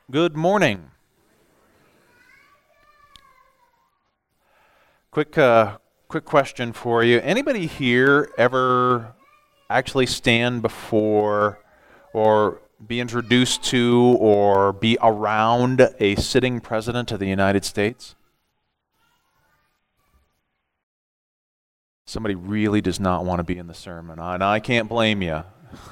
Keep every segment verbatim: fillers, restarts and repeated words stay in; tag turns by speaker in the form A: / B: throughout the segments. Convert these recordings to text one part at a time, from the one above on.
A: Good morning. Quick, uh, quick question for you. Anybody here ever actually stand before or be introduced to or be around a sitting president of the United States? Somebody really does not want to be in the sermon, and I can't blame you.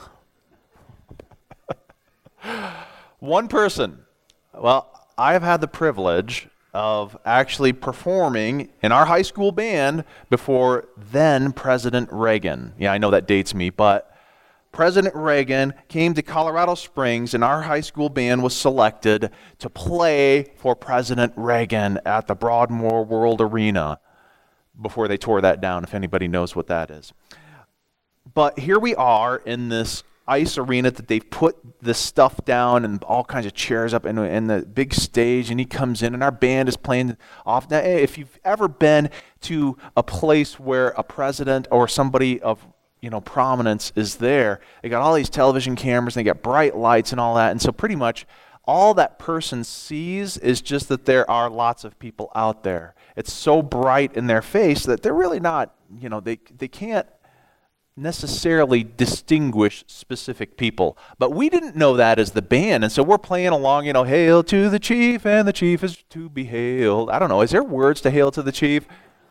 A: One person. Well, I have had the privilege of actually performing in our high school band before then President Reagan. Yeah, I know that dates me, but President Reagan came to Colorado Springs and our high school band was selected to play for President Reagan at the Broadmoor World Arena before they tore that down, if anybody knows what that is. But here we are in this ice arena that they've put this stuff down and all kinds of chairs up in, in the big stage, and he comes in and our band is playing off. Now, if you've ever been to a place where a president or somebody of you know prominence is there, they got all these television cameras and they got bright lights and all that, and so pretty much all that person sees is just that there are lots of people out there. It's so bright in their face that they're really not, you know, they they can't necessarily distinguish specific people. But we didn't know that as the band, and so we're playing along, you know, hail to the chief, and the chief is to be hailed. I don't know, is there words to hail to the chief?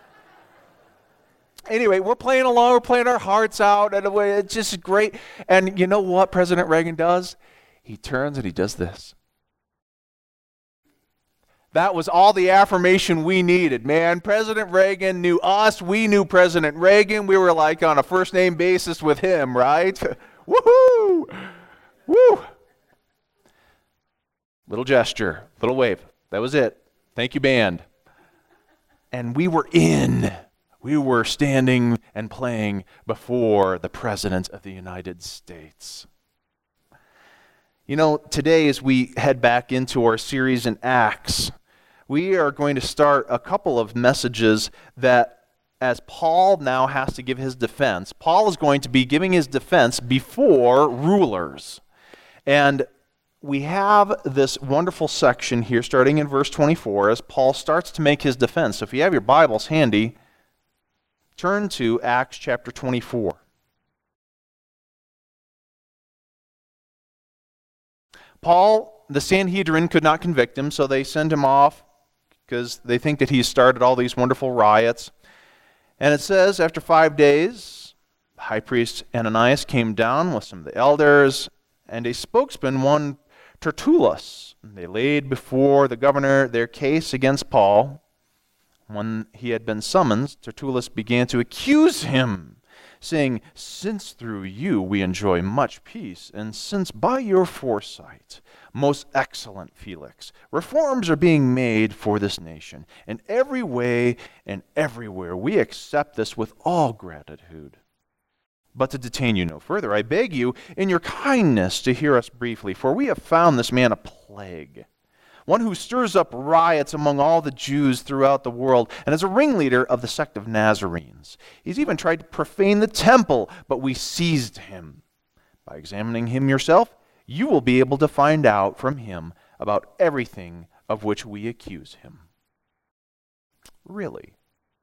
A: Anyway, we're playing along, we're playing our hearts out, and it's just great. And you know what President Reagan does? He turns and he does this. That was all the affirmation we needed, man. President Reagan knew us. We knew President Reagan. We were like on a first name basis with him, right? Woohoo! Woo! Little gesture, little wave. That was it. Thank you, band. And we were in. We were standing and playing before the President of the United States. You know, today as we head back into our series in Acts, we are going to start a couple of messages that, as Paul now has to give his defense, Paul is going to be giving his defense before rulers. And we have this wonderful section here starting in verse twenty-four as Paul starts to make his defense. So if you have your Bibles handy, turn to Acts chapter twenty-four. Paul, the Sanhedrin could not convict him, so they send him off because they think that he's started all these wonderful riots. And it says, after five days, the high priest Ananias came down with some of the elders and a spokesman, one Tertullus. And they laid before the governor their case against Paul. When he had been summoned, Tertullus began to accuse him, saying, "Since through you we enjoy much peace, and since by your foresight, most excellent Felix, reforms are being made for this nation, in every way and everywhere we accept this with all gratitude. But to detain you no further, I beg you, in your kindness, to hear us briefly, for we have found this man a plague, one who stirs up riots among all the Jews throughout the world, and is a ringleader of the sect of Nazarenes. He's even tried to profane the temple, but we seized him. By examining him yourself, you will be able to find out from him about everything of which we accuse him." Really?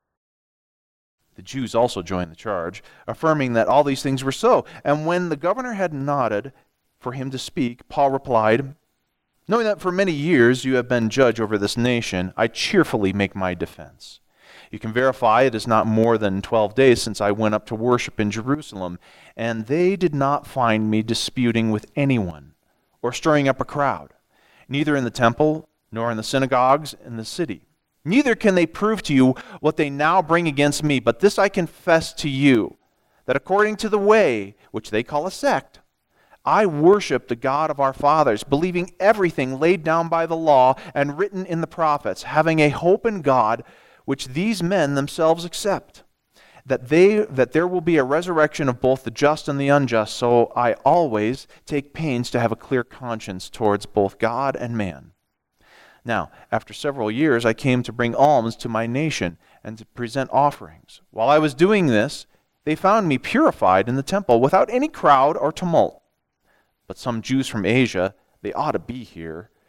A: The Jews also joined the charge, affirming that all these things were so. And when the governor had nodded for him to speak, Paul replied, "Knowing that for many years you have been judge over this nation, I cheerfully make my defense. You can verify it is not more than twelve days since I went up to worship in Jerusalem, and they did not find me disputing with anyone or stirring up a crowd, neither in the temple nor in the synagogues in the city. Neither can they prove to you what they now bring against me, but this I confess to you, that according to the way, which they call a sect, I worship the God of our fathers, believing everything laid down by the law and written in the prophets, having a hope in God, which these men themselves accept, that they that there will be a resurrection of both the just and the unjust. So I always take pains to have a clear conscience towards both God and man. Now, after several years, I came to bring alms to my nation and to present offerings. While I was doing this, they found me purified in the temple without any crowd or tumult. But some Jews from Asia, they ought to be here,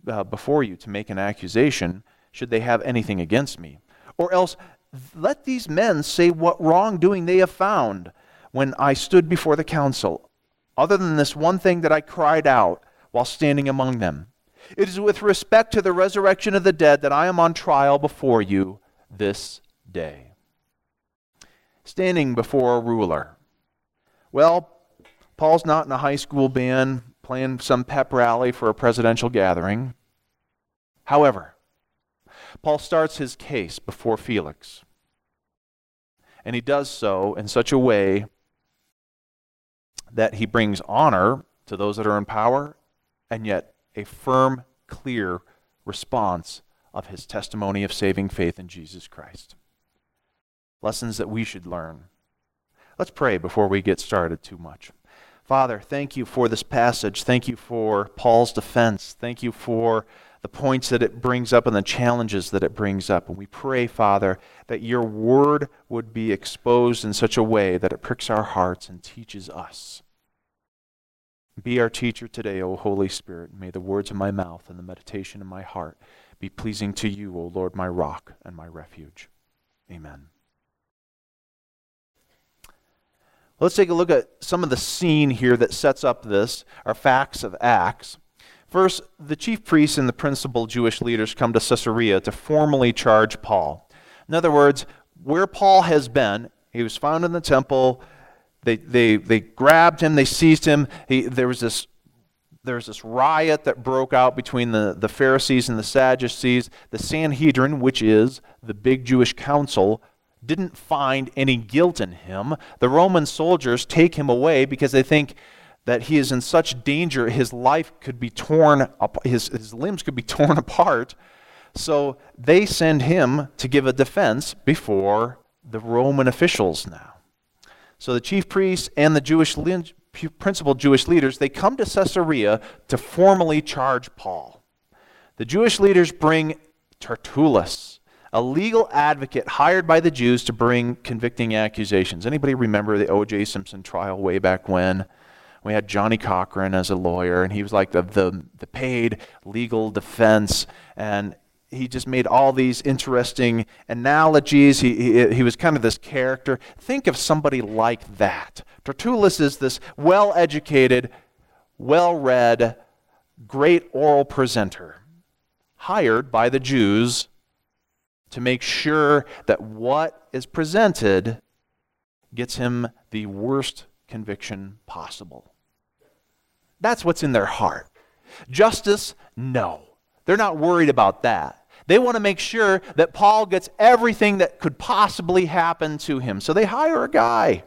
A: uh, before you to make an accusation, should they have anything against me. Or else let these men say what wrongdoing they have found when I stood before the council, other than this one thing that I cried out while standing among them. It is with respect to the resurrection of the dead that I am on trial before you this day. Standing before a ruler. Well, Paul's not in a high school band playing some pep rally for a presidential gathering. However, Paul starts his case before Felix. And he does so in such a way that he brings honor to those that are in power, and yet a firm, clear response of his testimony of saving faith in Jesus Christ. Lessons that we should learn. Let's pray before we get started too much. Father, thank you for this passage. Thank you for Paul's defense. Thank you for the points that it brings up and the challenges that it brings up. And we pray, Father, that your word would be exposed in such a way that it pricks our hearts and teaches us. Be our teacher today, O Holy Spirit. May the words of my mouth and the meditation of my heart be pleasing to you, O Lord, my rock and my refuge. Amen. Let's take a look at some of the scene here that sets up this, our facts of Acts. First, the chief priests and the principal Jewish leaders come to Caesarea to formally charge Paul. In other words, where Paul has been, he was found in the temple, they they they grabbed him, they seized him. He, there was this there was this riot that broke out between the, the Pharisees and the Sadducees. The Sanhedrin, which is the big Jewish council, didn't find any guilt in him. The Roman soldiers take him away because they think that he is in such danger, his life could be torn up, his, his limbs could be torn apart. So they send him to give a defense before the Roman officials now. So the chief priests and the Jewish principal Jewish leaders, they come to Caesarea to formally charge Paul. The Jewish leaders bring Tertullus, a legal advocate hired by the Jews to bring convicting accusations. Anybody remember the O J Simpson trial way back when? We had Johnny Cochran as a lawyer, and he was like the, the, the paid legal defense, and he just made all these interesting analogies. He, he, he was kind of this character. Think of somebody like that. Tertullus is this well-educated, well-read, great oral presenter, hired by the Jews to make sure that what is presented gets him the worst conviction possible. That's what's in their heart. Justice? No. They're not worried about that. They want to make sure that Paul gets everything that could possibly happen to him. So they hire a guy.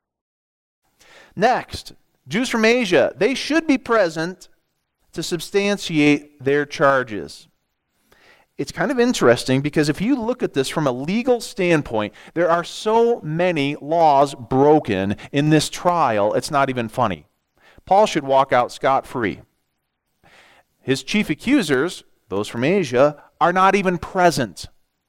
A: Next, Jews from Asia. They should be present to substantiate their charges. It's kind of interesting because if you look at this from a legal standpoint, there are so many laws broken in this trial, it's not even funny. Paul should walk out scot-free. His chief accusers, those from Asia, are not even present.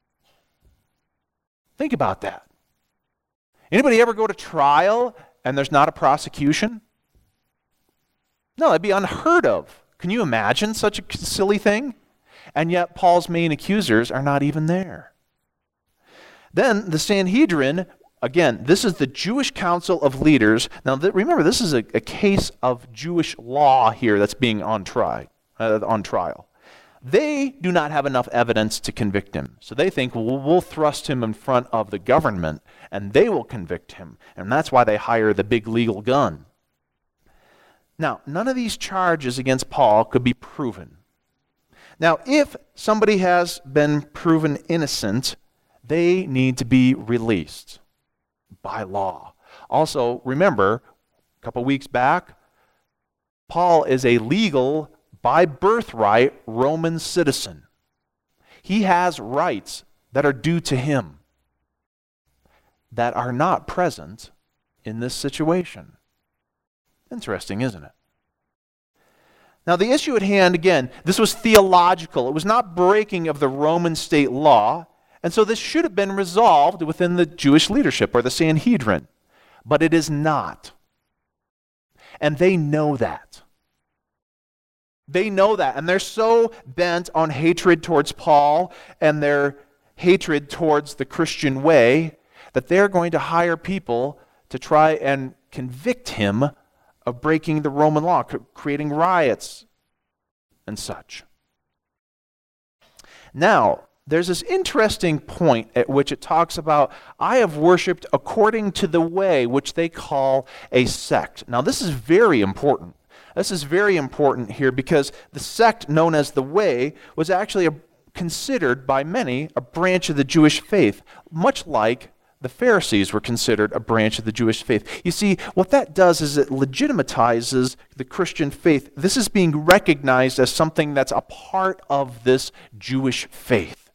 A: Think about that. Anybody ever go to trial and there's not a prosecution? No, that'd be unheard of. Can you imagine such a silly thing? And yet Paul's main accusers are not even there. Then the Sanhedrin, again, this is the Jewish council of leaders. Now th- remember, this is a, a case of Jewish law here that's being on, tri- uh, on trial. They do not have enough evidence to convict him. So they think, well, we'll thrust him in front of the government and they will convict him. And that's why they hire the big legal gun. Now, none of these charges against Paul could be proven. Now, if somebody has been proven innocent, they need to be released by law. Also, remember, a couple weeks back, Paul is a legal, by birthright, Roman citizen. He has rights that are due to him that are not present in this situation. Interesting, isn't it? Now, the issue at hand, again, this was theological. It was not breaking of the Roman state law, and so this should have been resolved within the Jewish leadership or the Sanhedrin. But it is not. And they know that. They know that, and they're so bent on hatred towards Paul and their hatred towards the Christian way that they're going to hire people to try and convict him of breaking the Roman law, creating riots and such. Now, there's this interesting point at which it talks about, I have worshipped according to the way, which they call a sect. Now, this is very important. This is very important here because the sect known as the Way was actually a, considered by many a branch of the Jewish faith, much like the Pharisees were considered a branch of the Jewish faith. You see, what that does is it legitimizes the Christian faith. This is being recognized as something that's a part of this Jewish faith.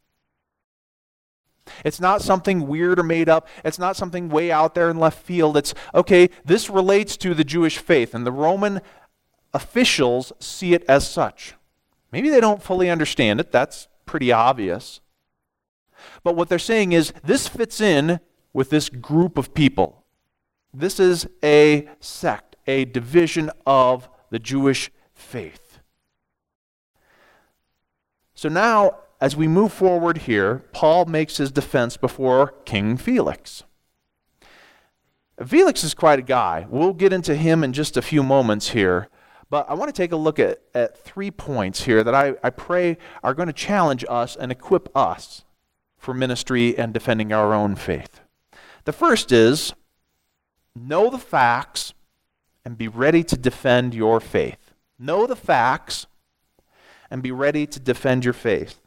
A: It's not something weird or made up. It's not something way out there in left field. It's, okay, this relates to the Jewish faith, and the Roman officials see it as such. Maybe they don't fully understand it. That's pretty obvious. But what they're saying is, this fits in with this group of people. This is a sect, a division of the Jewish faith. So now, as we move forward here, Paul makes his defense before King Felix. Felix is quite a guy. We'll get into him in just a few moments here. But I want to take a look at, at three points here that I, I pray are going to challenge us and equip us for ministry and defending our own faith. The first is, know the facts and be ready to defend your faith. Know the facts and be ready to defend your faith.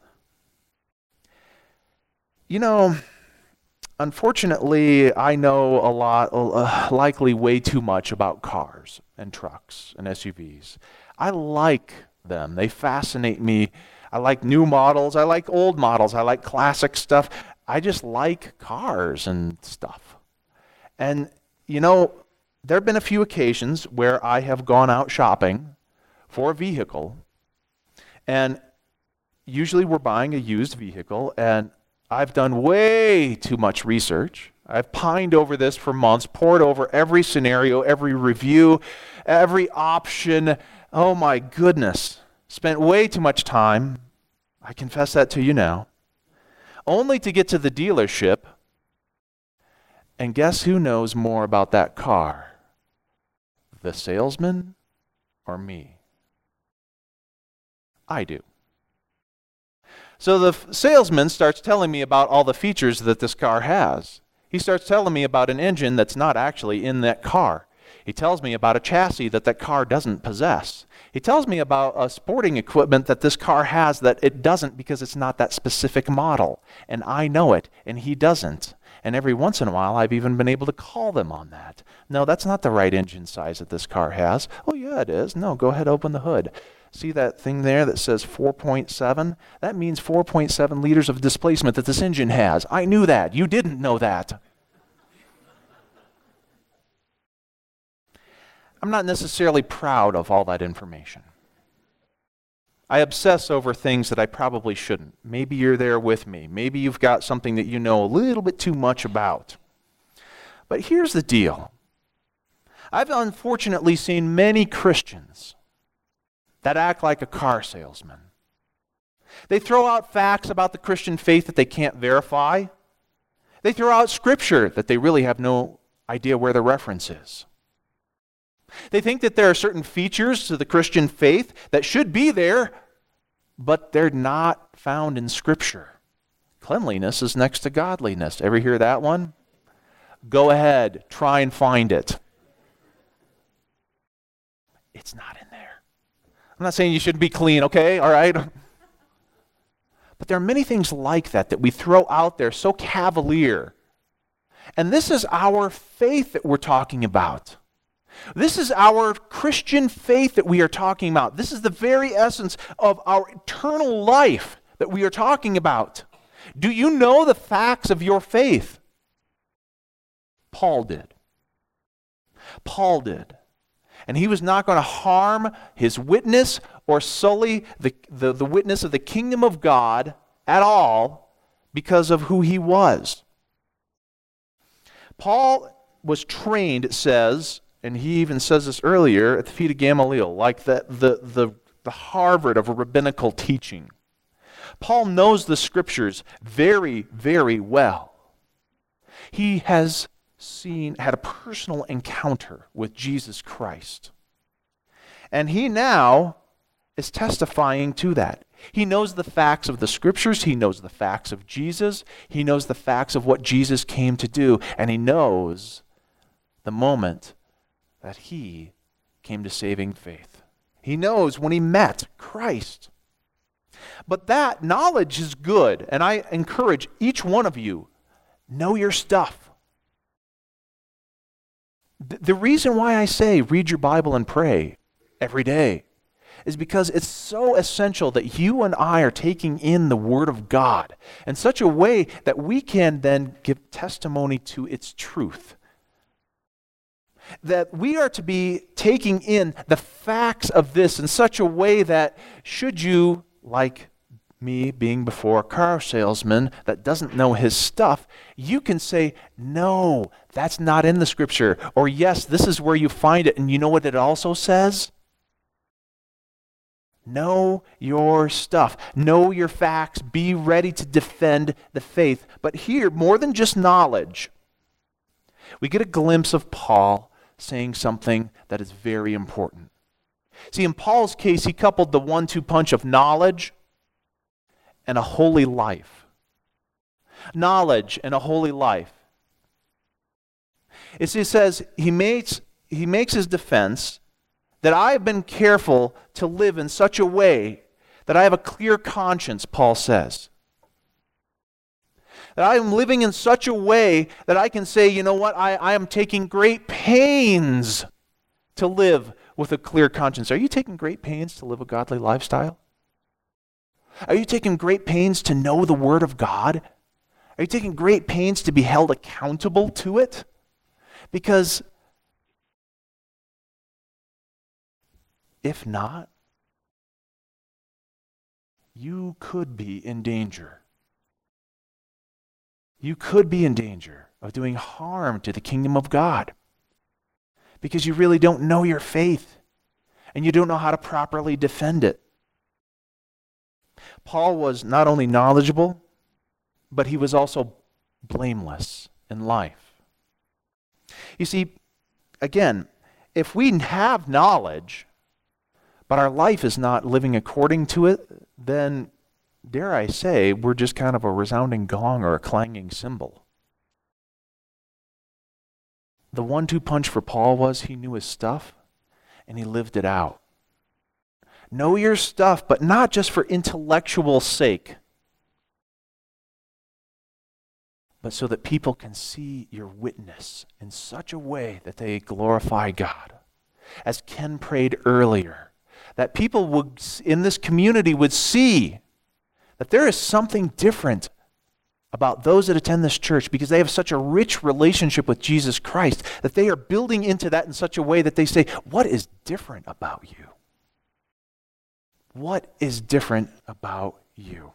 A: You know, unfortunately, I know a lot, uh, likely way too much about cars and trucks and S U Vs. I like them. They fascinate me. I like new models. I like old models. I like classic stuff. I just like cars and stuff. And, you know, there have been a few occasions where I have gone out shopping for a vehicle, and usually we're buying a used vehicle, and I've done way too much research. I've pined over this for months, pored over every scenario, every review, every option. Oh my goodness. Spent way too much time. I confess that to you now. Only to get to the dealership, and guess who knows more about that car? The salesman or me? I do. So the f- salesman starts telling me about all the features that this car has. He starts telling me about an engine that's not actually in that car. He tells me about a chassis that that car doesn't possess. He tells me about a sporting equipment that this car has that it doesn't because it's not that specific model. And I know it, and he doesn't. And every once in a while, I've even been able to call them on that. No, that's not the right engine size that this car has. Oh, yeah, it is. No, go ahead, open the hood. See that thing there that says four point seven? That means four point seven liters of displacement that this engine has. I knew that. You didn't know that. I'm not necessarily proud of all that information. I obsess over things that I probably shouldn't. Maybe you're there with me. Maybe you've got something that you know a little bit too much about. But here's the deal. I've unfortunately seen many Christians that act like a car salesman. They throw out facts about the Christian faith that they can't verify. They throw out scripture that they really have no idea where the reference is. They think that there are certain features to the Christian faith that should be there, but they're not found in Scripture. Cleanliness is next to godliness. Ever hear that one? Go ahead, try and find it. It's not in there. I'm not saying you shouldn't be clean, okay? All right? But there are many things like that that we throw out there so cavalier. And this is our faith that we're talking about. This is our Christian faith that we are talking about. This is the very essence of our eternal life that we are talking about. Do you know the facts of your faith? Paul did. Paul did. And he was not going to harm his witness or sully the, the, the witness of the kingdom of God at all because of who he was. Paul was trained, it says, and he even says this earlier, at the feet of Gamaliel, like the, the, the the Harvard of rabbinical teaching. Paul knows the Scriptures very, very well. He has seen, had a personal encounter with Jesus Christ. And he now is testifying to that. He knows the facts of the Scriptures. He knows the facts of Jesus. He knows the facts of what Jesus came to do. And he knows the moment that he came to saving faith. He knows when he met Christ. But that knowledge is good. And I encourage each one of you, know your stuff. The reason why I say read your Bible and pray every day is because it's so essential that you and I are taking in the Word of God in such a way that we can then give testimony to its truth. That we are to be taking in the facts of this in such a way that should you, like me being before a car salesman that doesn't know his stuff, you can say, no, that's not in the Scripture. Or yes, this is where you find it. And you know what it also says? Know your stuff. Know your facts. Be ready to defend the faith. But here, more than just knowledge, we get a glimpse of Paul saying something that is very important. See, in Paul's case, he coupled the one two punch of knowledge and a holy life. Knowledge and a holy life. It says he makes, he makes his defense that I have been careful to live in such a way that I have a clear conscience, Paul says. That I am living in such a way that I can say, you know what, I, I am taking great pains to live with a clear conscience. Are you taking great pains to live a godly lifestyle? Are you taking great pains to know the Word of God? Are you taking great pains to be held accountable to it? Because if not, you could be in danger. You could be in danger of doing harm to the kingdom of God because you really don't know your faith and you don't know how to properly defend it. Paul was not only knowledgeable, but he was also blameless in life. You see, again, if we have knowledge, but our life is not living according to it, then, dare I say, we're just kind of a resounding gong or a clanging cymbal. The one two punch for Paul was he knew his stuff and he lived it out. Know your stuff, but not just for intellectual sake, but so that people can see your witness in such a way that they glorify God. As Ken prayed earlier, that people would in this community would see that there is something different about those that attend this church because they have such a rich relationship with Jesus Christ that they are building into that in such a way that they say, what is different about you? What is different about you?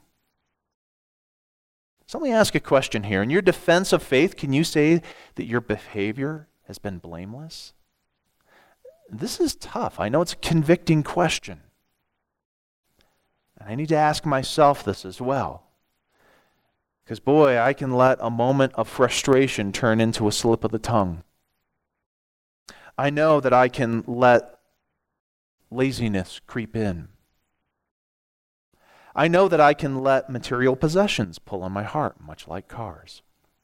A: So let me ask a question here. In your defense of faith, can you say that your behavior has been blameless? This is tough. I know it's a convicting question. And I need to ask myself this as well. Because boy, I can let a moment of frustration turn into a slip of the tongue. I know that I can let laziness creep in. I know that I can let material possessions pull on my heart, much like cars.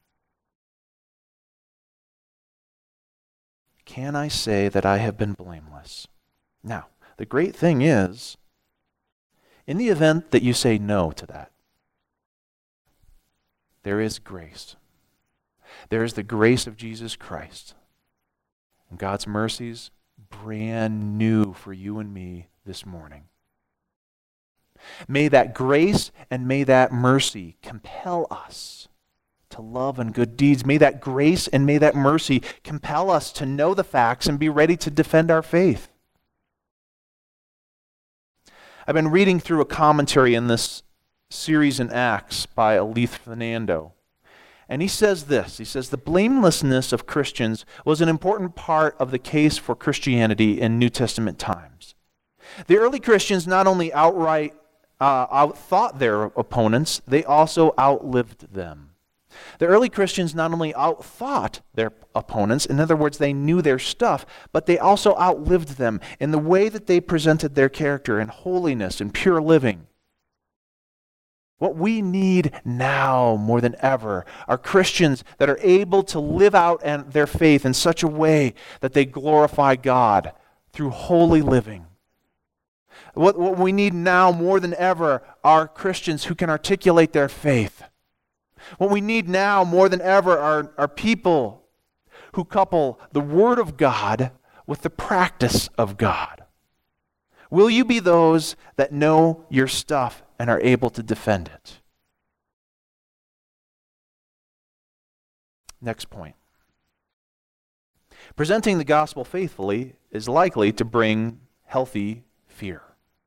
A: Can I say that I have been blameless? Now, the great thing is, in the event that you say no to that, there is grace. There is the grace of Jesus Christ. And God's mercies, brand new for you and me this morning. May that grace and may that mercy compel us to love and good deeds. May that grace and may that mercy compel us to know the facts and be ready to defend our faith. I've been reading through a commentary in this series in Acts by Alith Fernando. And he says this, he says, the blamelessness of Christians was an important part of the case for Christianity in New Testament times. The early Christians not only outright uh, outthought their opponents, they also outlived them. The early Christians not only outthought their opponents, in other words, they knew their stuff, but they also outlived them in the way that they presented their character in holiness and pure living. What we need now more than ever are Christians that are able to live out and their faith in such a way that they glorify God through holy living. What, what we need now more than ever are Christians who can articulate their faith. What we need now more than ever are, are people who couple the Word of God with the practice of God. Will you be those that know your stuff and are able to defend it? Next point. Presenting the gospel faithfully is likely to bring healthy fear.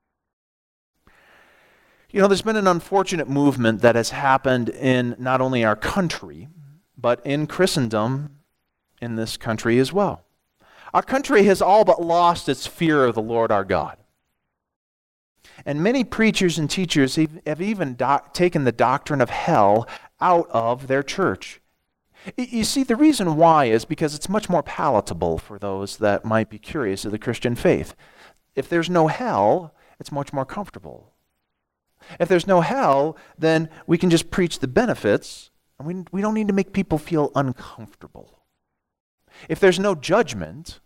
A: You know, there's been an unfortunate movement that has happened in not only our country, but in Christendom in this country as well. Our country has all but lost its fear of the Lord our God. And many preachers and teachers have even do- taken the doctrine of hell out of their church. You see, the reason why is because it's much more palatable for those that might be curious of the Christian faith. If there's no hell, it's much more comfortable. If there's no hell, then we can just preach the benefits, and we, we don't need to make people feel uncomfortable. If there's no judgment,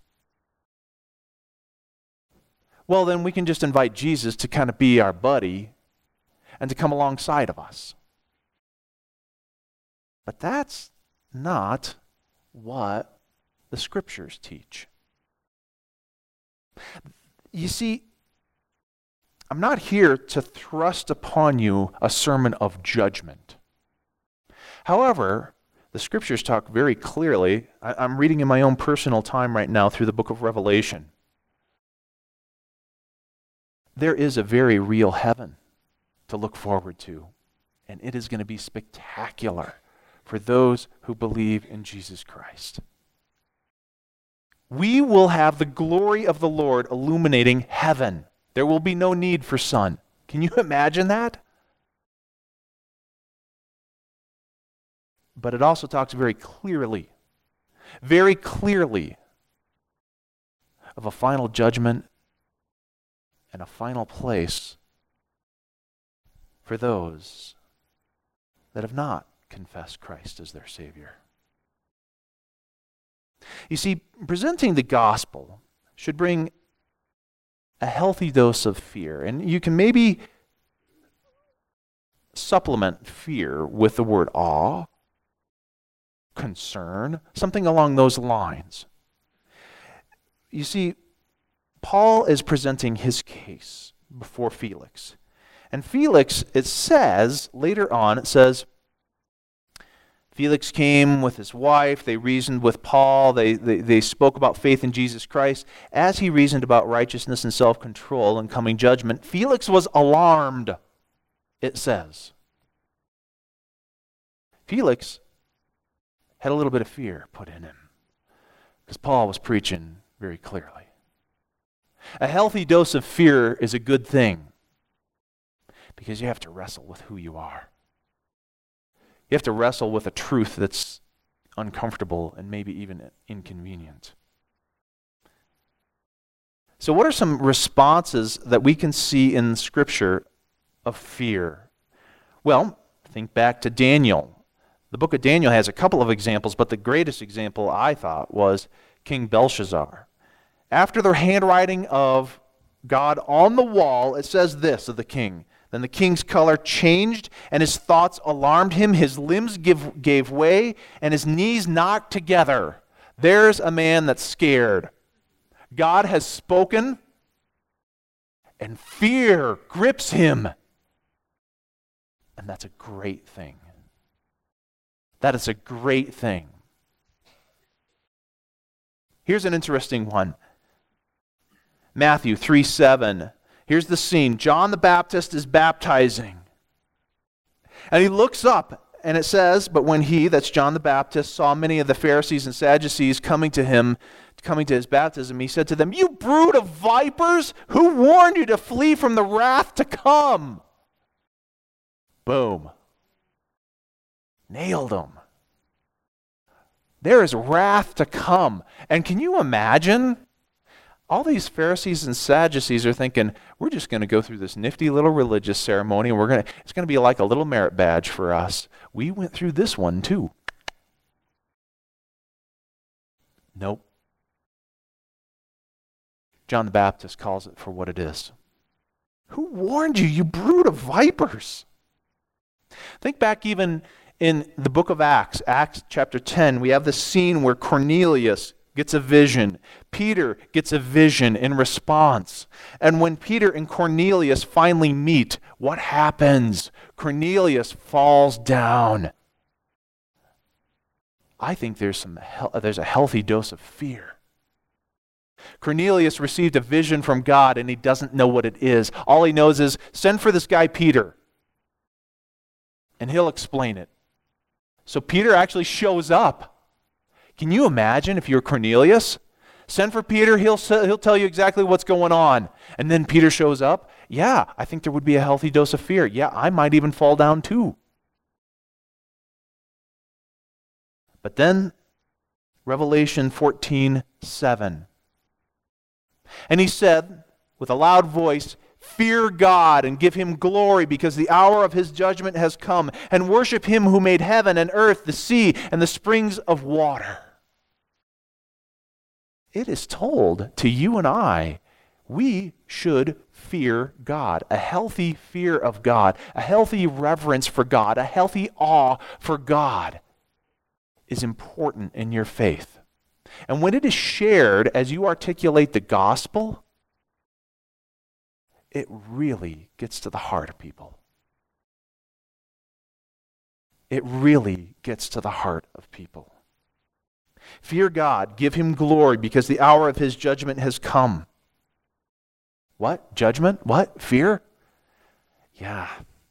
A: well, then we can just invite Jesus to kind of be our buddy and to come alongside of us. But that's not what the Scriptures teach. You see, I'm not here to thrust upon you a sermon of judgment. However, the Scriptures talk very clearly. I, I'm reading in my own personal time right now through the book of Revelation. There is a very real heaven to look forward to, and it is going to be spectacular for those who believe in Jesus Christ. We will have the glory of the Lord illuminating heaven. There will be no need for sun. Can you imagine that? But it also talks very clearly, very clearly of a final judgment and a final place for those that have not confessed Christ as their Savior. You see, presenting the gospel should bring a healthy dose of fear. And you can maybe supplement fear with the word awe, concern, something along those lines. You see, Paul is presenting his case before Felix. And Felix, it says, later on, it says, Felix came with his wife, they reasoned with Paul, they, they, they spoke about faith in Jesus Christ. As he reasoned about righteousness and self-control and coming judgment, Felix was alarmed, it says. Felix had a little bit of fear put in him because Paul was preaching very clearly. A healthy dose of fear is a good thing because you have to wrestle with who you are. You have to wrestle with a truth that's uncomfortable and maybe even inconvenient. So what are some responses that we can see in Scripture of fear? Well, think back to Daniel. The book of Daniel has a couple of examples, but the greatest example I thought was King Belshazzar. After the handwriting of God on the wall, it says this of the king. Then the king's color changed, and his thoughts alarmed him. His limbs give, gave way, and his knees knocked together. There's a man that's scared. God has spoken, and fear grips him. And that's a great thing. That is a great thing. Here's an interesting one. Matthew three seven. Here's the scene. John the Baptist is baptizing. And he looks up and it says, but when he, that's John the Baptist, saw many of the Pharisees and Sadducees coming to him, coming to his baptism, he said to them, "You brood of vipers, who warned you to flee from the wrath to come?" Boom. Nailed him. There is wrath to come. And can you imagine? All these Pharisees and Sadducees are thinking, we're just going to go through this nifty little religious ceremony, and we're going to, it's going to be like a little merit badge for us. We went through this one too. Nope. John the Baptist calls it for what it is. Who warned you, you brood of vipers? Think back even in the book of Acts, Acts chapter ten, we have this scene where Cornelius gets a vision. Peter gets a vision in response. And when Peter and Cornelius finally meet, what happens? Cornelius falls down. I think there's some there's a healthy dose of fear. Cornelius received a vision from God and he doesn't know what it is. All he knows is, send for this guy Peter and he'll explain it. So Peter actually shows up. Can you imagine if you're Cornelius? Send for Peter, he'll, he'll tell you exactly what's going on. And then Peter shows up. Yeah, I think there would be a healthy dose of fear. Yeah, I might even fall down too. But then, Revelation fourteen seven. And he said with a loud voice, "Fear God and give him glory, because the hour of his judgment has come, and worship him who made heaven and earth, the sea, and the springs of water." It is told to you and I, we should fear God. A healthy fear of God, a healthy reverence for God, a healthy awe for God is important in your faith. And when it is shared as you articulate the gospel, it really gets to the heart of people. It really gets to the heart of people. Fear God, give him glory, because the hour of his judgment has come. What? Judgment? What? Fear? Yeah.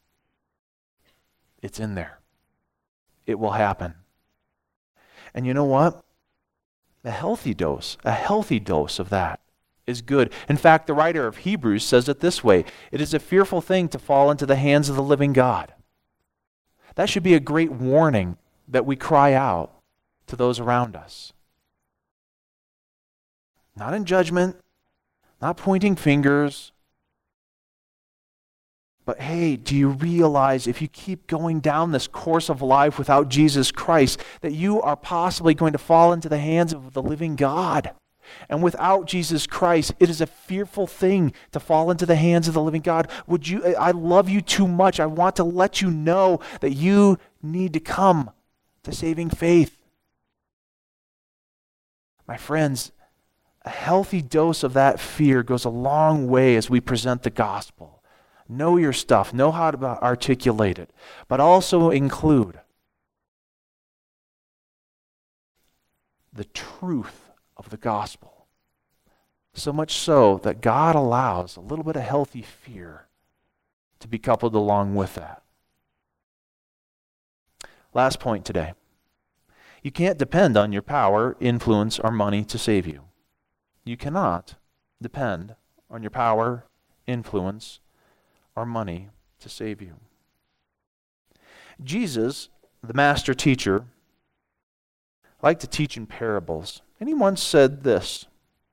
A: It's in there. It will happen. And you know what? A healthy dose, a healthy dose of that is good. In fact, the writer of Hebrews says it this way: it is a fearful thing to fall into the hands of the living God. That should be a great warning that we cry out to those around us. Not in judgment, not pointing fingers, but hey, do you realize if you keep going down this course of life without Jesus Christ, that you are possibly going to fall into the hands of the living God? And without Jesus Christ, it is a fearful thing to fall into the hands of the living God. Would you? I love you too much. I want to let you know that you need to come to saving faith. My friends, a healthy dose of that fear goes a long way as we present the gospel. Know your stuff. Know how to articulate it. But also include the truth of the gospel. So much so that God allows a little bit of healthy fear to be coupled along with that. Last point today. You can't depend on your power, influence, or money to save you. You cannot depend on your power, influence, or money to save you. Jesus, the master teacher, liked to teach in parables. And he once said this: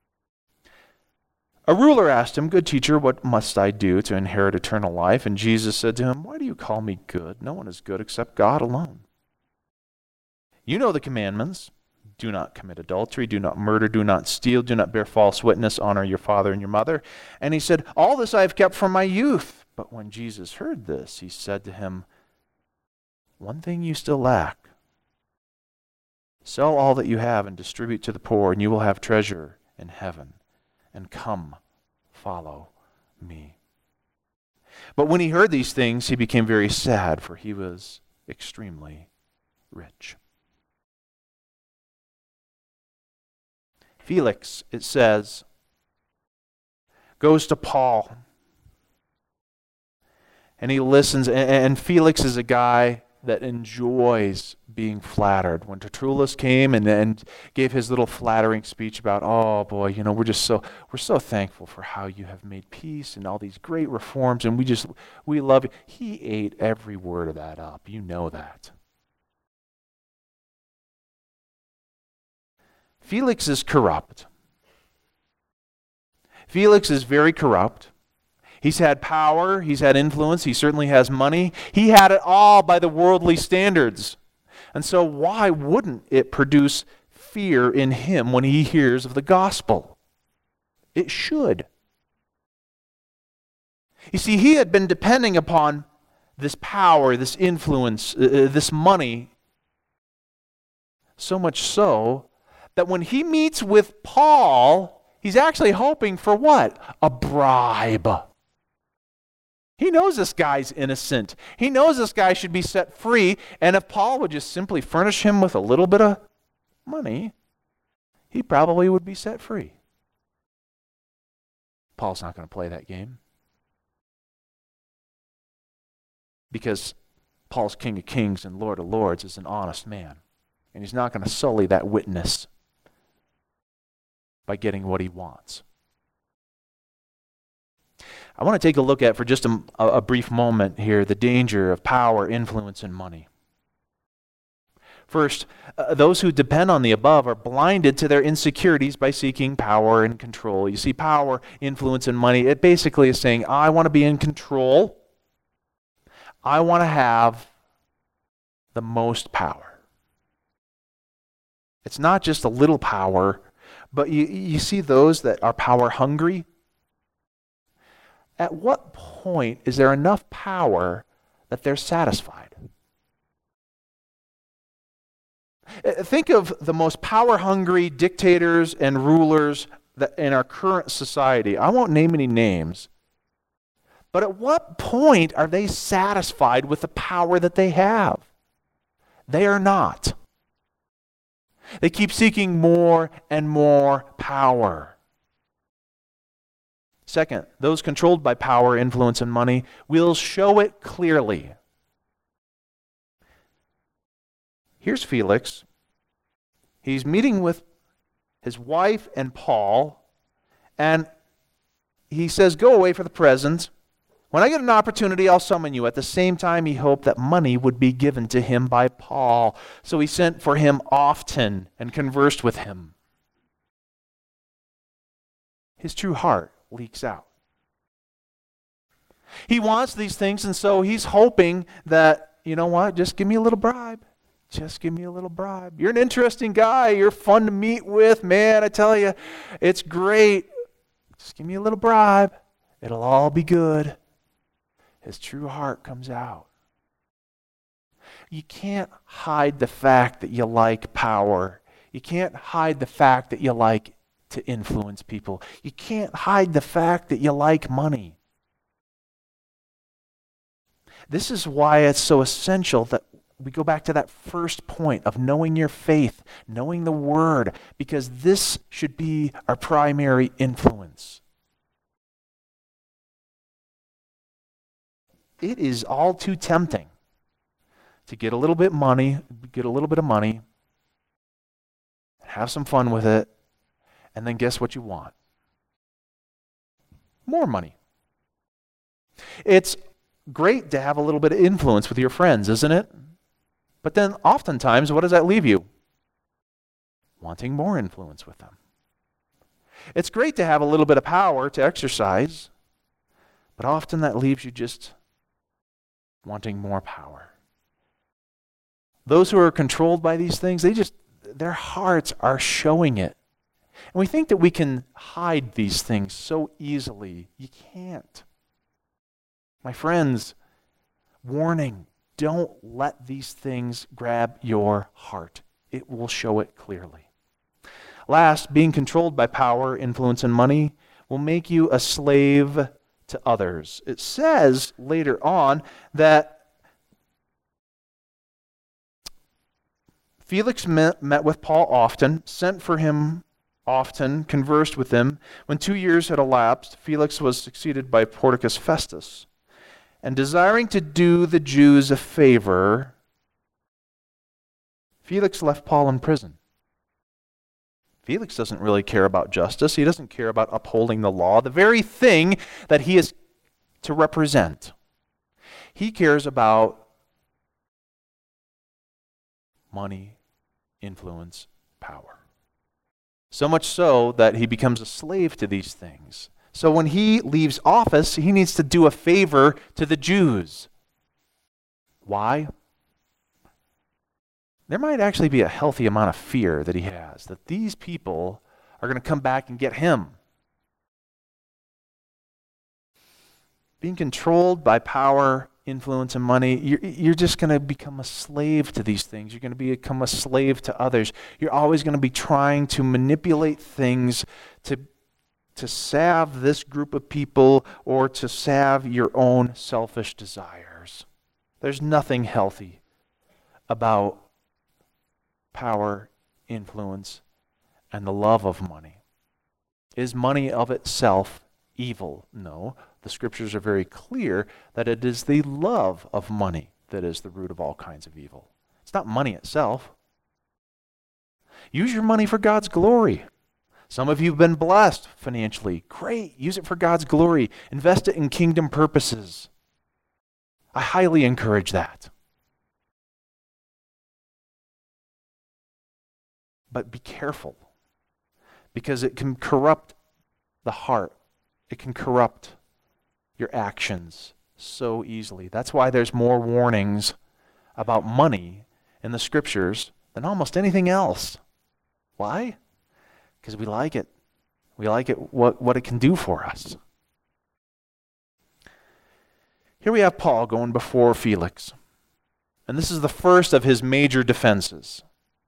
A: a ruler asked him, "Good teacher, what must I do to inherit eternal life?" And Jesus said to him, "Why do you call me good? No one is good except God alone. You know the commandments. Do not commit adultery, do not murder, do not steal, do not bear false witness, honor your father and your mother." And he said, "All this I have kept from my youth." But when Jesus heard this, he said to him, "One thing you still lack. Sell all that you have and distribute to the poor, and you will have treasure in heaven. And come, follow me." But when he heard these things, he became very sad, for he was extremely rich. Felix, it says, goes to Paul. And he listens. And Felix is a guy that enjoys being flattered. When Tertullus came and, and gave his little flattering speech about, oh boy, you know, we're just so we're so thankful for how you have made peace and all these great reforms, and we just we love you. He ate every word of that up. You know that. Felix is corrupt. Felix is very corrupt. He's had power, he's had influence, he certainly has money. He had it all by the worldly standards. And so why wouldn't it produce fear in him when he hears of the gospel? It should. You see, he had been depending upon this power, this influence, uh, this money, so much so that when he meets with Paul, he's actually hoping for what? A bribe. He knows this guy's innocent. He knows this guy should be set free. And if Paul would just simply furnish him with a little bit of money, he probably would be set free. Paul's not going to play that game. Because Paul's King of Kings and Lord of Lords is an honest man. And he's not going to sully that witness by getting what he wants. I want to take a look at, for just a, a brief moment here, the danger of power, influence, and money. First, uh, those who depend on the above are blinded to their insecurities by seeking power and control. You see, power, influence, and money, it basically is saying, I want to be in control. I want to have the most power. It's not just a little power, but you, you see those that are power hungry. At what point is there enough power that they're satisfied? Think of the most power-hungry dictators and rulers that in our current society. I won't name any names. But at what point are they satisfied with the power that they have? They are not. They keep seeking more and more power. Second, those controlled by power, influence, and money will show it clearly. Here's Felix. He's meeting with his wife and Paul, and he says, go away for the present. When I get an opportunity, I'll summon you. At the same time, he hoped that money would be given to him by Paul. So he sent for him often and conversed with him. His true heart leaks out. He wants these things, and so he's hoping that, you know what, just give me a little bribe. Just give me a little bribe. You're an interesting guy. You're fun to meet with. Man, I tell you, it's great. Just give me a little bribe. It'll all be good. His true heart comes out. You can't hide the fact that you like power. You can't hide the fact that you like to influence people. You can't hide the fact that you like money. This is why it's so essential that we go back to that first point of knowing your faith, knowing the Word, because this should be our primary influence. It is all too tempting to get a little bit money, get a little bit of money, have some fun with it, and then guess what you want? More money. It's great to have a little bit of influence with your friends, isn't it? But then oftentimes, what does that leave you? Wanting more influence with them. It's great to have a little bit of power to exercise, but often that leaves you just wanting more power. Those who are controlled by these things, they just, their hearts are showing it. And we think that we can hide these things so easily. You can't. My friends, warning, don't let these things grab your heart. It will show it clearly. Last, being controlled by power, influence, and money will make you a slave to others. It says later on that Felix met, met with Paul often, sent for him often, conversed with him. When two years had elapsed, Felix was succeeded by Porticus Festus. And desiring to do the Jews a favor, Felix left Paul in prison. Felix doesn't really care about justice. He doesn't care about upholding the law, the very thing that he is to represent. He cares about money, influence, power. So much so that he becomes a slave to these things. So when he leaves office, he needs to do a favor to the Jews. Why? There might actually be a healthy amount of fear that he has, that these people are going to come back and get him. Being controlled by power, influence, and money, you're, you're just going to become a slave to these things. You're going to become a slave to others. You're always going to be trying to manipulate things to, to salve this group of people or to salve your own selfish desires. There's nothing healthy about power, influence, and the love of money. Is money of itself evil? No. The scriptures are very clear that it is the love of money that is the root of all kinds of evil. It's not money itself. Use your money for God's glory. Some of you have been blessed financially. Great. Use it for God's glory. Invest it in kingdom purposes. I highly encourage that. But be careful, because it can corrupt the heart. It can corrupt your actions so easily. That's why there's more warnings about money in the scriptures than almost anything else. Why? Because we like it. We like it, what, what it can do for us. Here we have Paul going before Felix. And this is the first of his major defenses.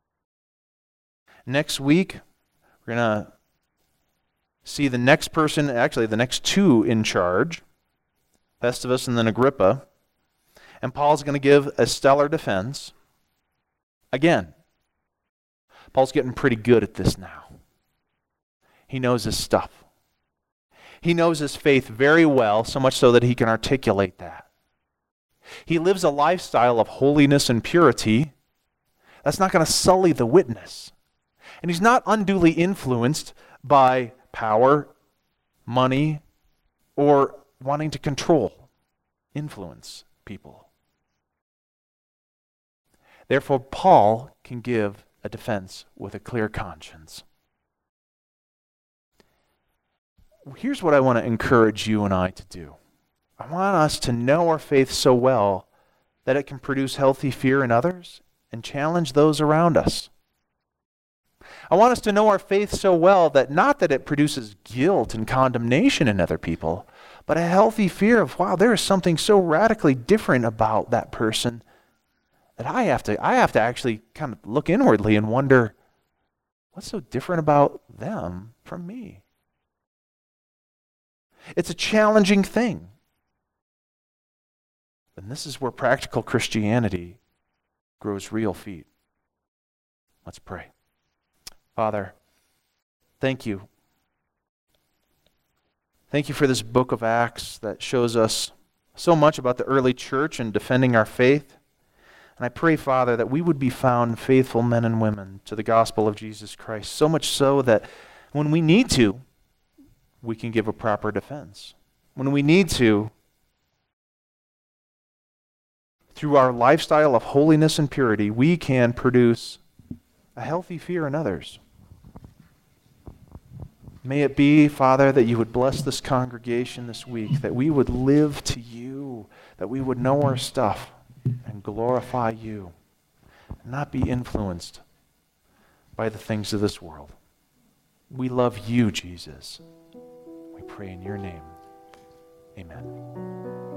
A: Next week, we're going to see the next person, actually the next two in charge, Festus and then Agrippa. And Paul's going to give a stellar defense. Again, Paul's getting pretty good at this now. He knows his stuff. He knows his faith very well, so much so that he can articulate that. He lives a lifestyle of holiness and purity. That's not going to sully the witness. And he's not unduly influenced by power, money, or wanting to control, influence people. Therefore, Paul can give a defense with a clear conscience. Here's what I want to encourage you and I to do. I want us to know our faith so well that it can produce healthy fear in others and challenge those around us. I want us to know our faith so well that not that it produces guilt and condemnation in other people, but a healthy fear of, wow, there is something so radically different about that person that I have to I have to actually kind of look inwardly and wonder, what's so different about them from me? It's a challenging thing. And this is where practical Christianity grows real feet. Let's pray. Father, thank you. Thank you for this book of Acts that shows us so much about the early church and defending our faith. And I pray, Father, that we would be found faithful men and women to the gospel of Jesus Christ, so much so that when we need to, we can give a proper defense. When we need to, through our lifestyle of holiness and purity, we can produce a healthy fear in others. May it be, Father, that you would bless this congregation this week, that we would live to you, that we would know our stuff and glorify you, and not be influenced by the things of this world. We love you, Jesus. We pray in your name. Amen.